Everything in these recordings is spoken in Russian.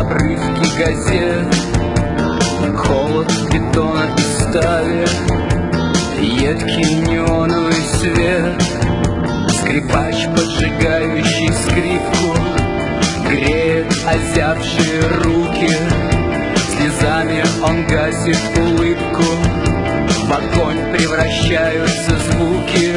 обрывки газет, холод бетона и стали, едкий неоновый свет. Скрипач, поджигающий скрипку, греет озябшие руки. Слезами он гасит улыбку, в огонь превращаются звуки.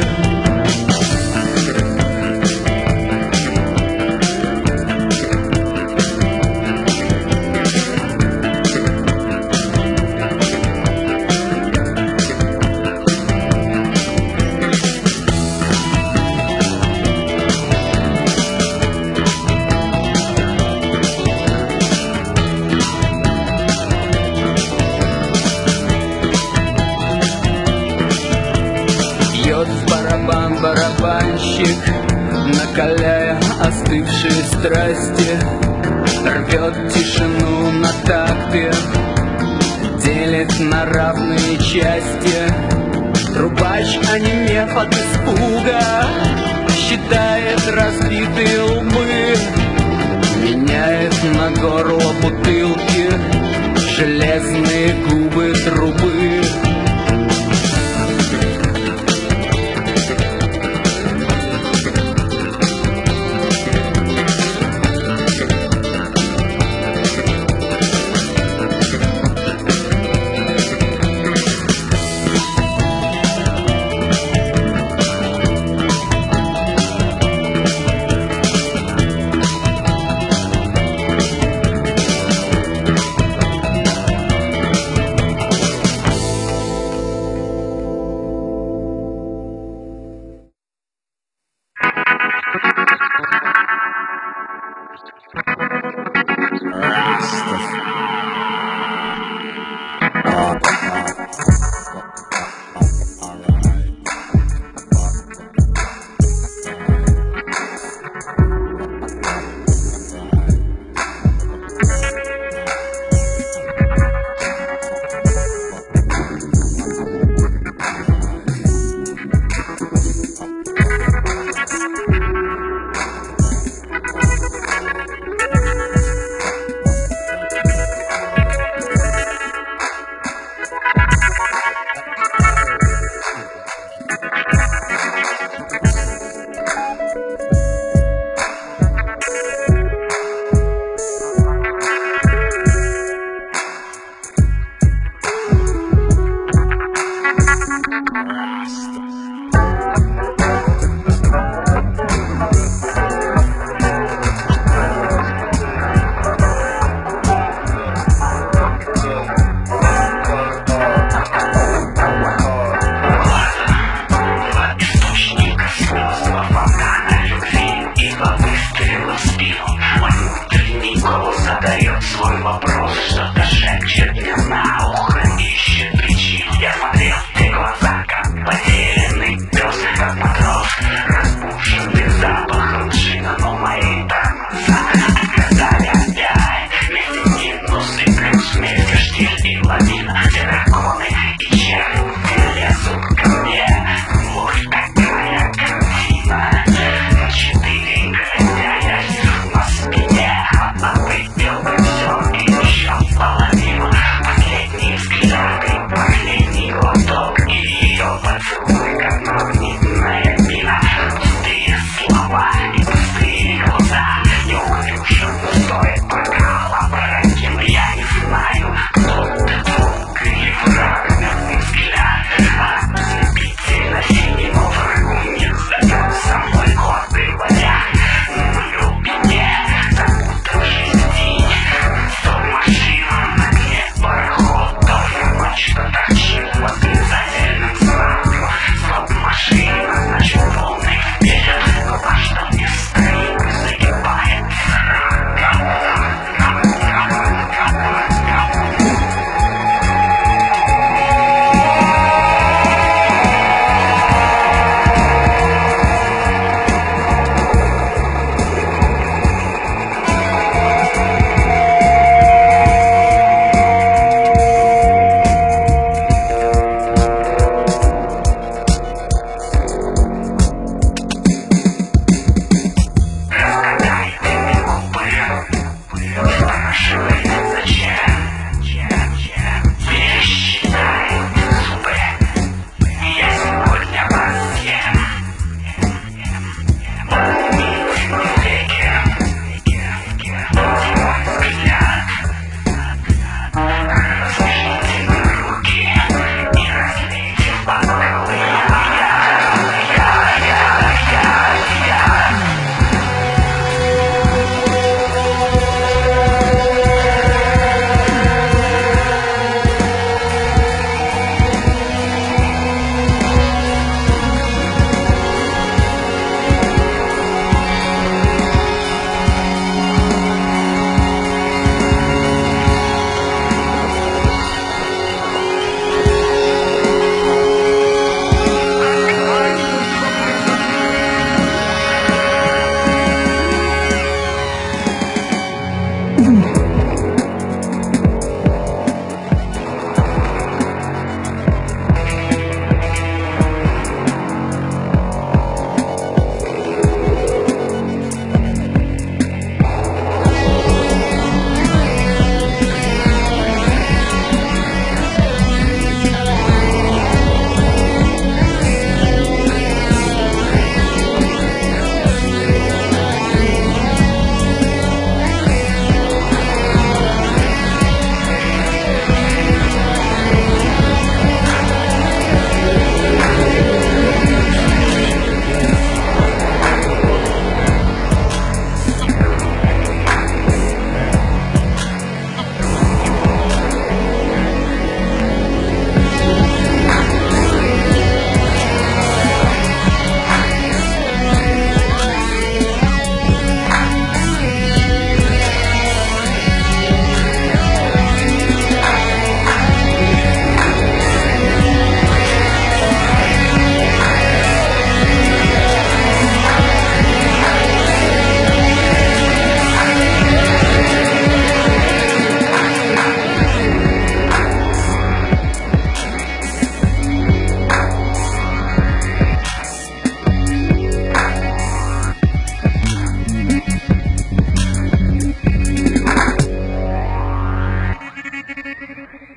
Барабанщик, накаляя остывшие страсти, рвет тишину на такты, делит на равные части. Трубач, онемев от испуга, считает разбитые лбы, меняет на горло бутылки железные губы трубы.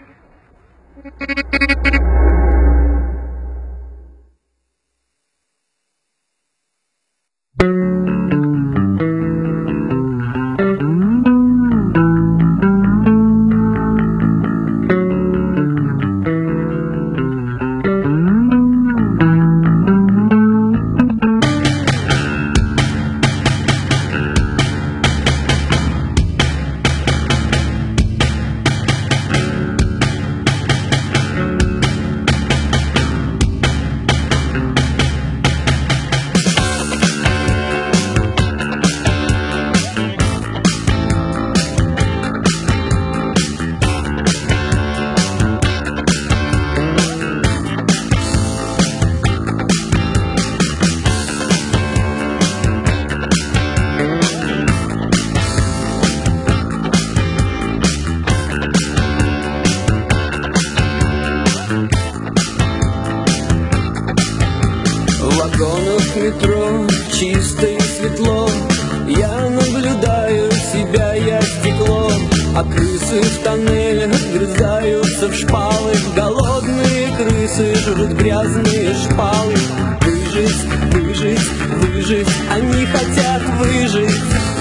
В вагонах метро чисто и светло, я наблюдаю себя, я стекло. А крысы в тоннелях вгрызаются в шпалы, голодные крысы жрут грязные шпалы. Выжить, выжить, выжить, они хотят выжить.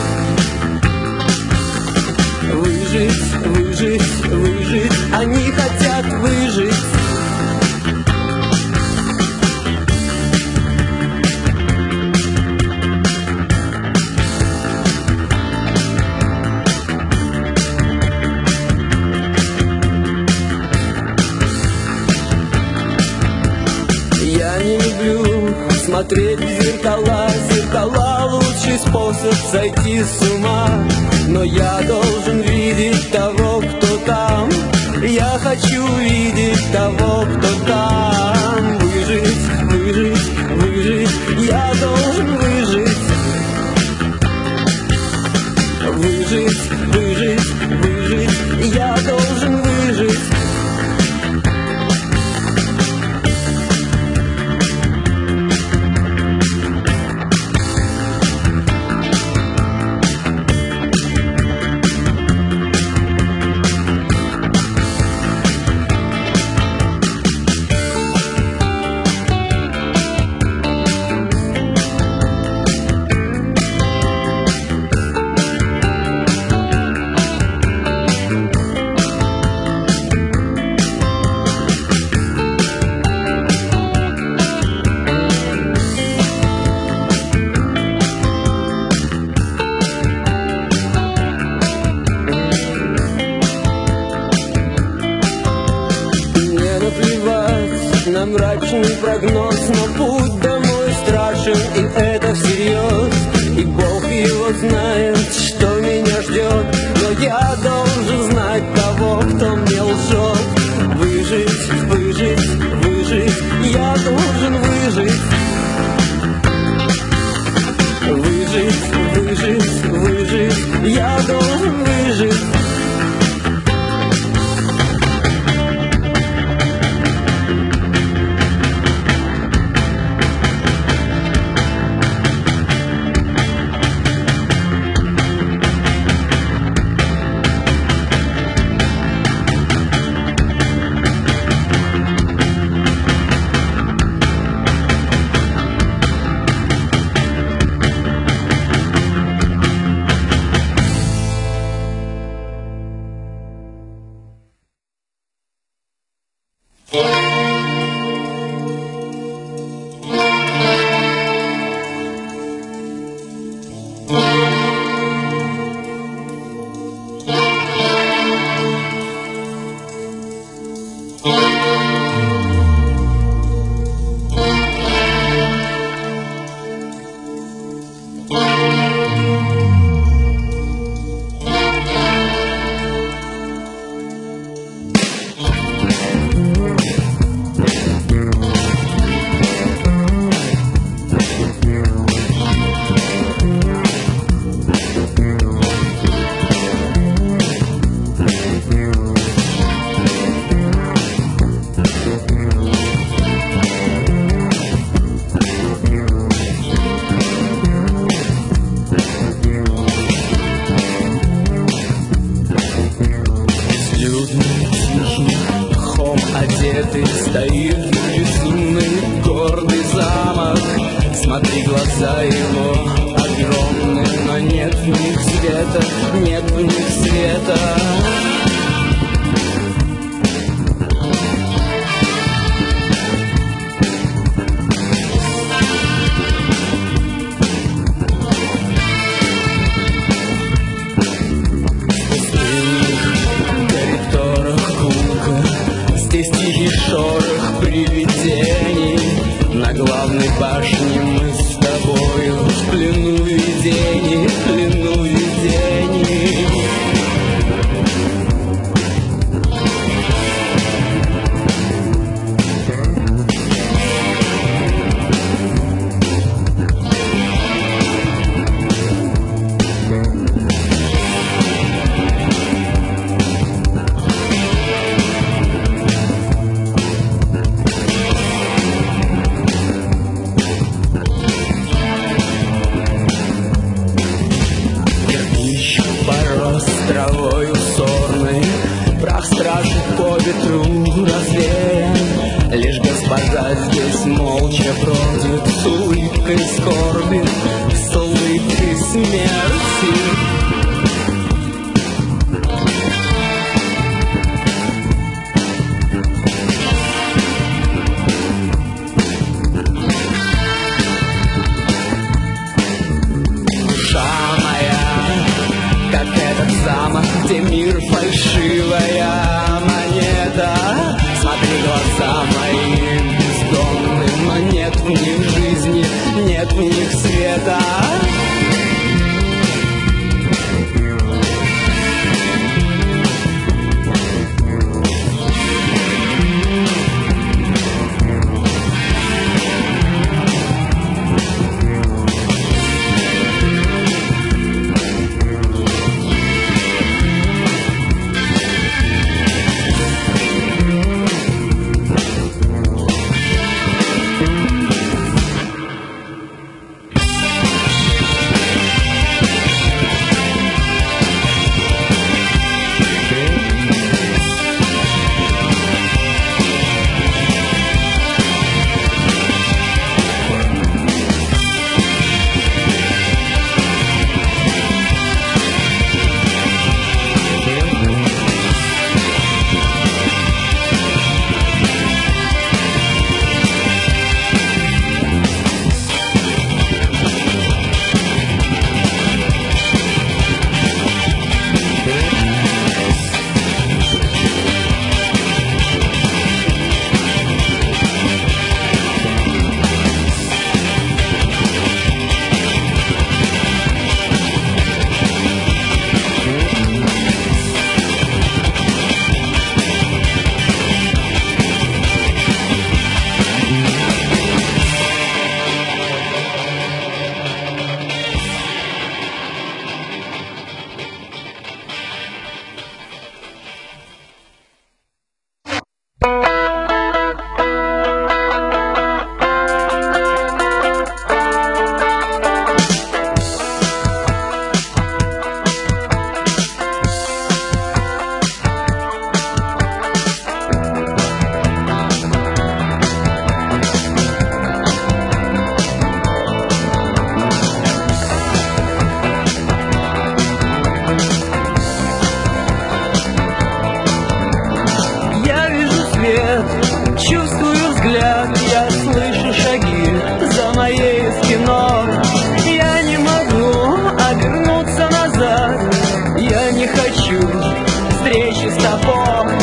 Выжить, выжить, выжить, они хотят выжить. Я не люблю смотреть в зеркала, зеркала лучший способ сойти с ума. Но я должен видеть того, кто там, я хочу видеть того, кто там. Выжить, выжить, выжить, я должен выжить. Выжить, выжить, выжить, я должен выжить. На мрачный прогноз, но путь домой страшен, и это всерьез. И Бог его знает, что меня ждет, но я должен знать того, кто мне лжет. Выжить, выжить, выжить, я должен выжить. Выжить, выжить, выжить, я должен выжить. рассветы стоит безумный гордый замок. Смотри, глаза его огромные, но нет в них света, нет в них света. Здесь тихий шорох привидений. На главной башне мы с тобою в плену видений, в плену видений. Травою сорной прах стражи по ветру развеян. Лишь госпожа здесь молча бродит с улыбкой скорби, с улыбкой смерти. Замок, где мир фальшивая монета. Смотри, глаза мои бездонные, но нет в них жизни, нет в них света. Чувствую взгляд, я слышу шаги за моей спиной. Я не могу обернуться назад, я не хочу встречи с тобой.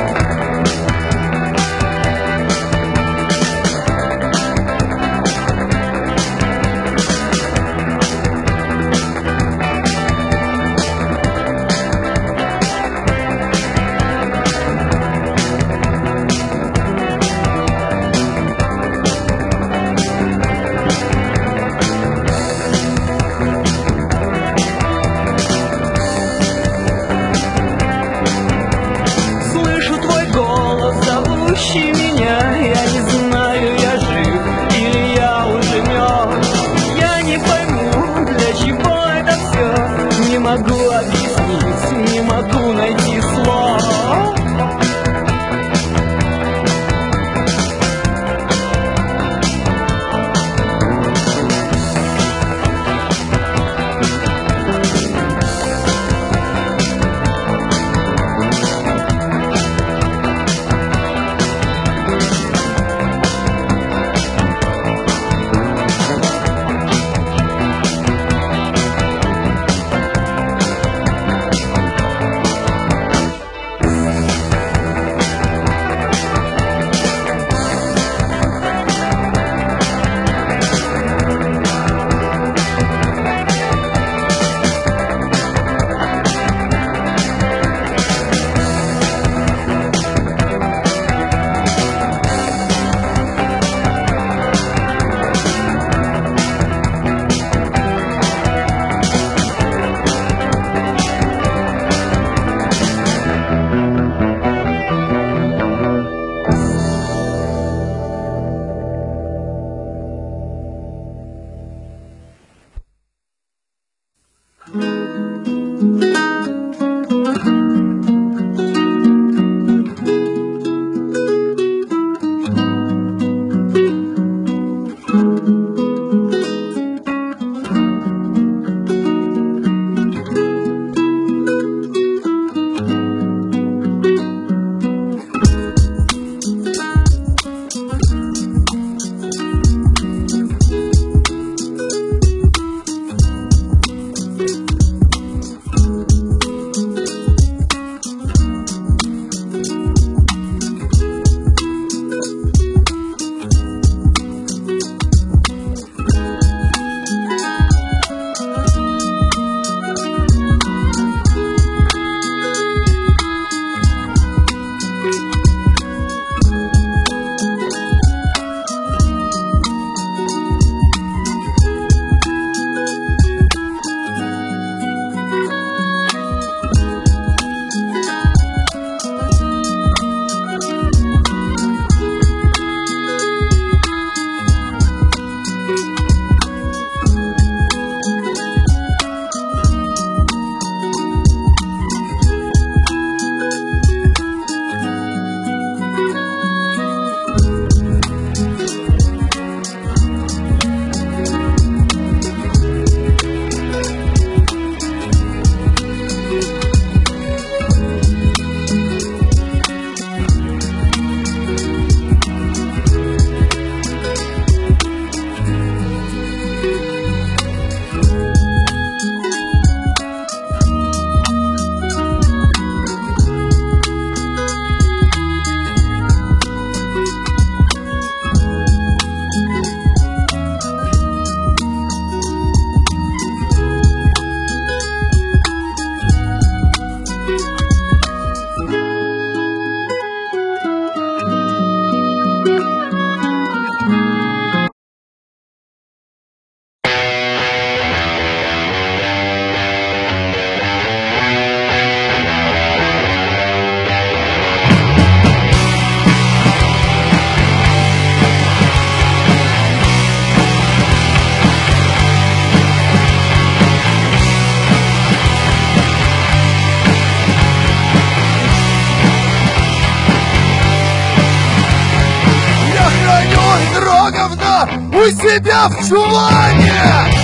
Меня, я не знаю, я жив или я уже мертв. Я не пойму, для чего это все. Не могу объяснить, не могу найти слов. чувствуй себя в чулане!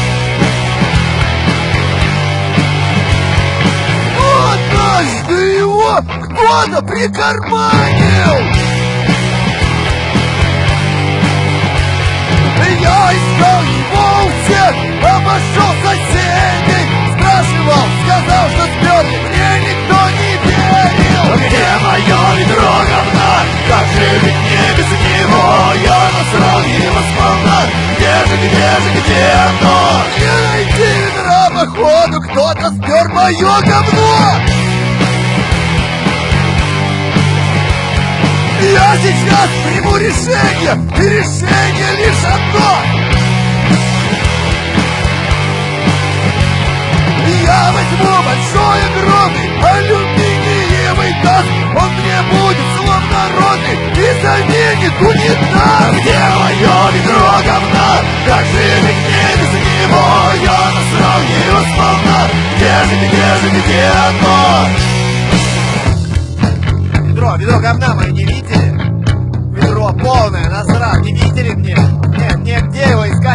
Однажды его кто-то прикарманил! Я искал его у всех, обошел соседей, спрашивал, сказал, что сперли, мне никто не верил. Где мое ведро говна? Как же ведь мне без него? Я насрал его сполна. Где оно? Не найти ведра, походу, кто-то спер мое говно. Я сейчас приму решение, и решение лишь одно. Я возьму большой, огромный алюминиевый таз. Он мне будет словно родный и заменит унитаз. Где мое ведро говна? Как же ведь мне без него? Я насрал его сполна. Где оно? Ведро говна мои не видели? Ведро полное, насрал, не видели мне? Нет, где его искать?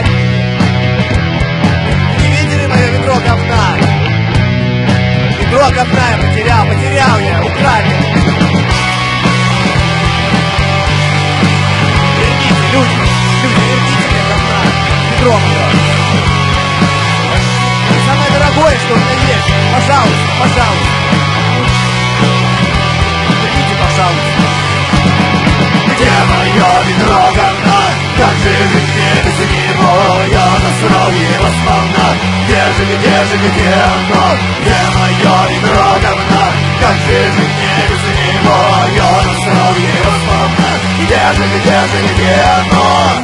Не видели мое ведро говна? Ведро говна я потерял я, украли. Верните, люди, верните мне говна. Ведро мое. Самое дорогое, что у меня есть. Пожалуйста. Где мое ведро говна? Как же ведь мне без него? Я насрал его сполна. Где оно? Где мое ведро говна? Как же ведь мне без него? Я насрал его сполна. Где оно?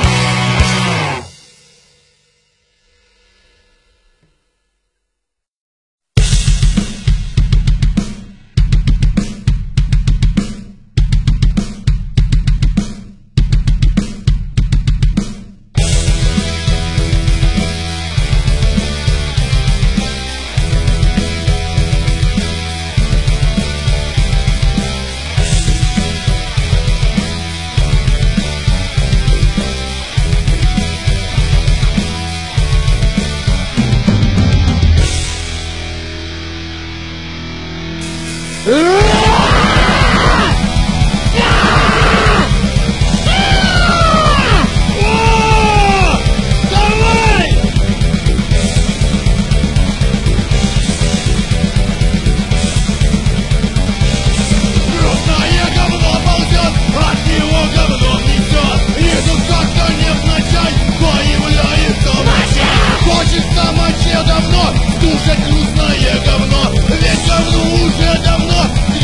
Давно, ведь говно уже давно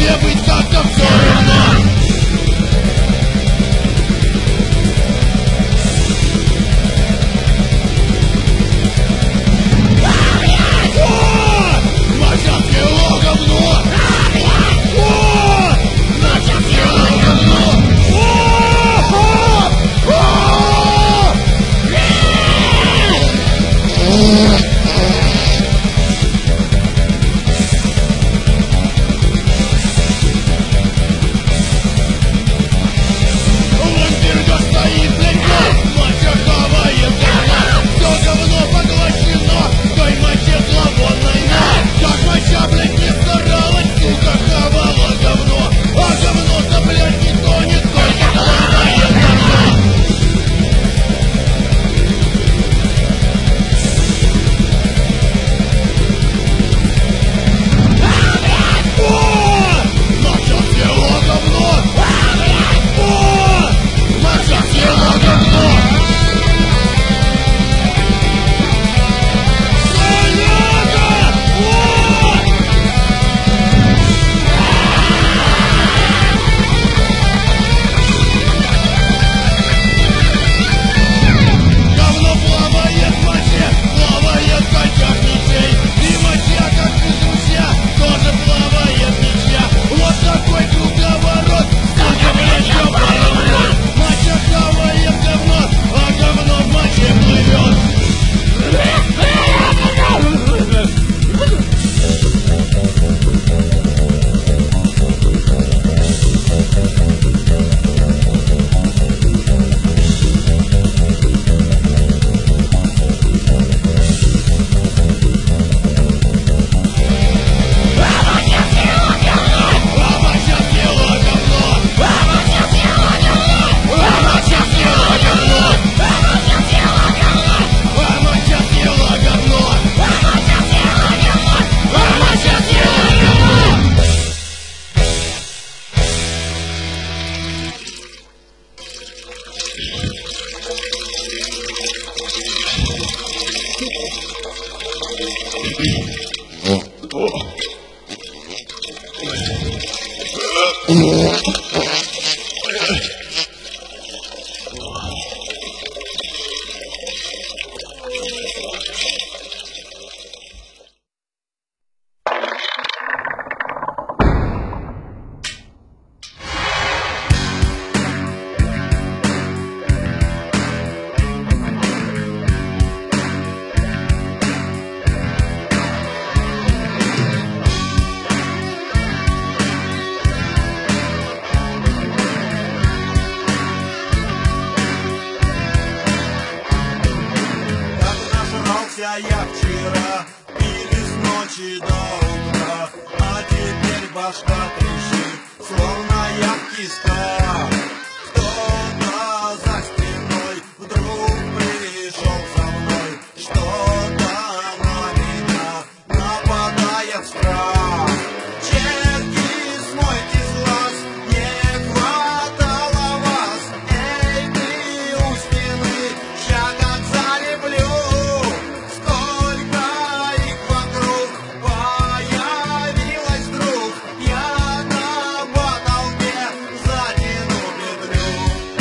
ночи до утра, а теперь башка трещит, словно я в тисках. Кто-то за спиной вдруг пришел за мной, что-то на меня нападает страх. Черти, смойте с глаз, не хватало вас. Эй, ты у стены, ща как залеплю. Сколько их вокруг появилось вдруг, я на потолке затяну петлю.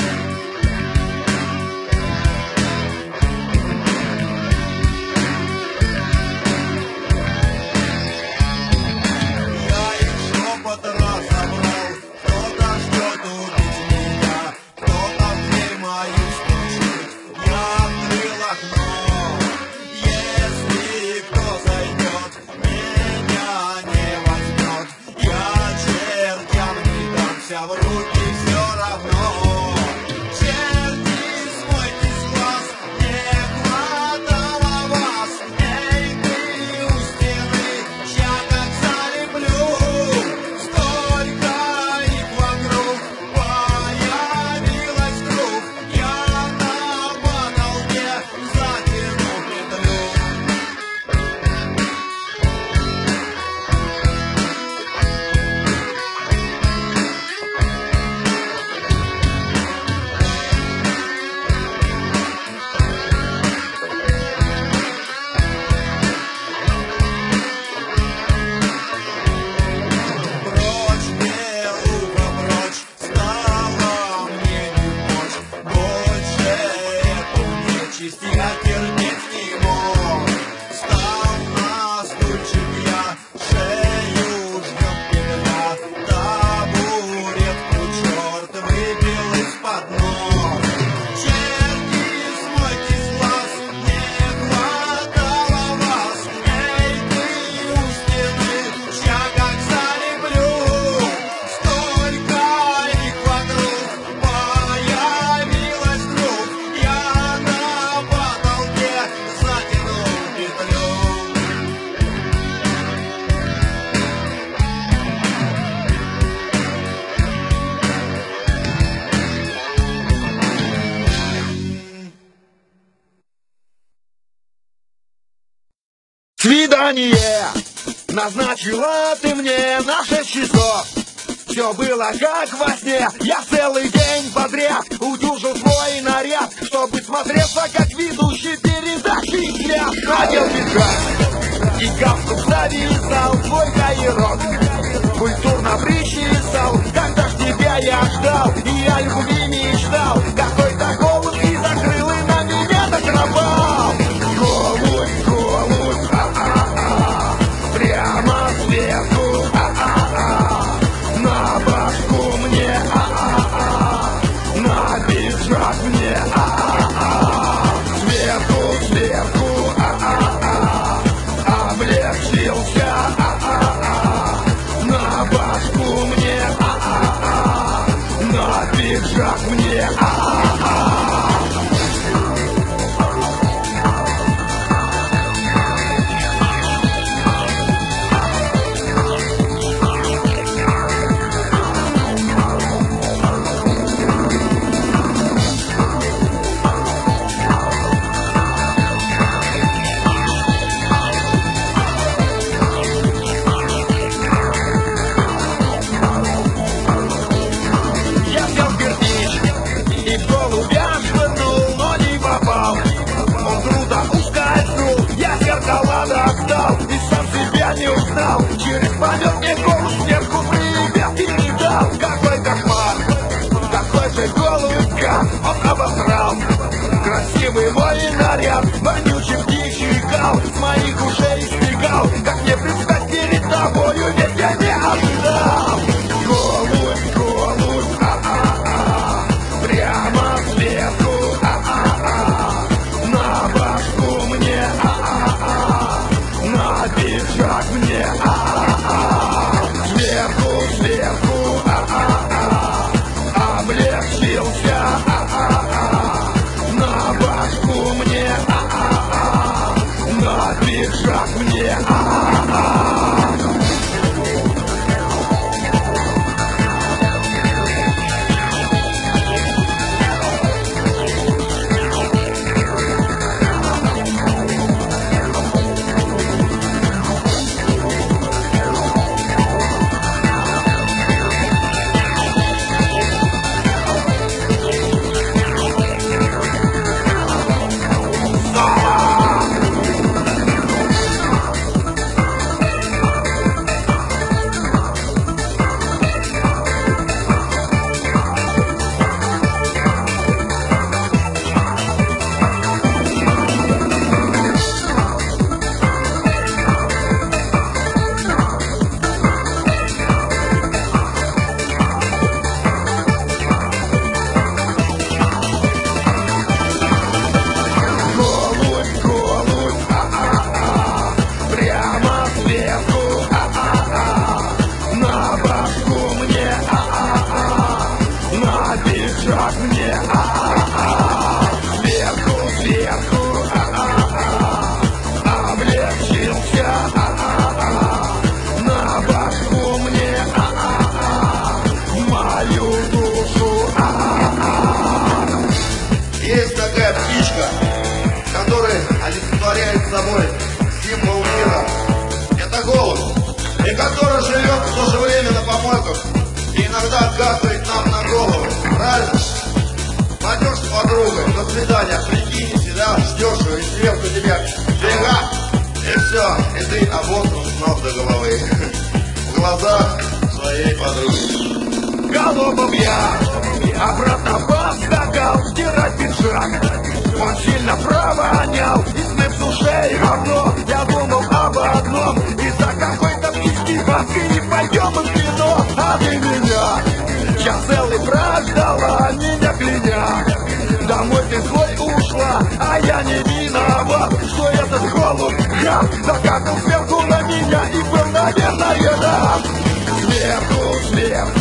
Я их шепот разобрал, кто-то ждет убить меня, кто-то в дверь мою стучит, я открыл окно. Если кто зайдет, меня не возьмет, я чертям не дамся, в руки все равно. Черти, смойте с глаз, не хватало вас. Эй, ты у стены, ща как залеплю. Сколько их вокруг появилось вдруг, я на потолке затяну петлю. Прочь, белуга, прочь, стало мне не мочь, больше эту нечисть я терпеть не мог. Стал на стульчик я, шею жмет петля, табуретку черт выбил из-под ног. Черти, смойте с глаз, не хватало вас. Эй, ты у стены, ща как залеплю. Сколько их вокруг появилось вдруг, я на потолке затянул петлю. Свидание назначила ты мне на 6 часов. Все было как во сне, я целый день подряд утюжил свой наряд, чтобы смотреться как ведущий передачи «Взгляд». Надел пиджак и галстук завязал, свой каирок культурно причесал. Когда ж тебя я ждал, и я любви мечтал, какой-то голубь и закрыл и на меня так напал. Голубь, голубь, прямо сверху, на башку мне, на пиджак мне, сверху, сверху, облегчился, на башку мне, на пиджак мне. Я взял кирпич и в голубя швырнул, но не попал. Он круто ускользнул, я зеркала достал и сам себя не узнал. Через помет мне голубь сверху привет передал. Какой кошмар, какой же голубька, он обосрал красивый мой наряд, вонючий птичий гал с моих ушей стекал. Как мне предстать перед тобою, ведь я не ожидал. Голубь, голубь, прямо сверху, на башку мне, на пиджак мне, сверху, сверху, облегчился, на башку мне, на пиджак мне. подругой. До свидания, прикиньте, да, ждешь ее, и сверху тебя фига, и все, и ты обоссан с ног до головы. В глазах своей подруги. Голубом я обратно поскакал, стирать пиджак. Он сильно провонял, и сны в душе и говно. Я думал об одном, из-за какой-то птички бабки не пойдем в кино. А ты меня, час целый прождала, меня кляня. Домой ты злой ушла, а я не виноват, что этот голубь я закатил сверху на меня и был, наверное, да. Сверху, сверху